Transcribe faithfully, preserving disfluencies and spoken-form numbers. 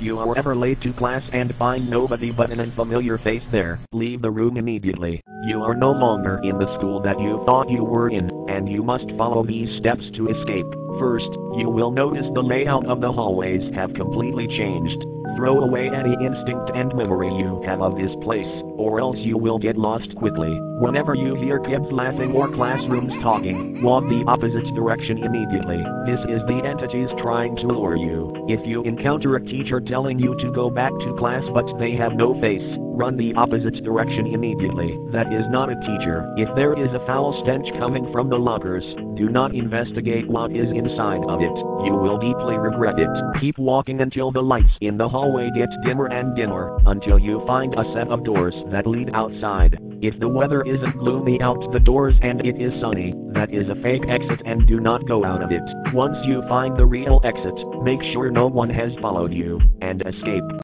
you are ever late to class and find nobody but an unfamiliar face there, leave the room immediately. You are no longer in the school that you thought you were in, and you must follow these steps to escape. First, you will notice the layout of the hallways have completely changed. Throw away any instinct and memory you have of this place, or else you will get lost quickly. Whenever you hear kids laughing or classrooms talking, walk the opposite direction immediately. This is the entities trying to lure you. If you encounter a teacher telling you to go back to class but they have no face, run the opposite direction immediately. That is not a teacher. If there is a foul stench coming from the lockers, do not investigate what is inside of it. You will deeply regret it. Keep walking until the lights in the hallway get dimmer and dimmer, until you find a set of doors that lead outside. If the weather isn't gloomy out the doors and it is sunny, that is a fake exit and do not go out of it. Once you find the real exit, make sure no one has followed you, and escape.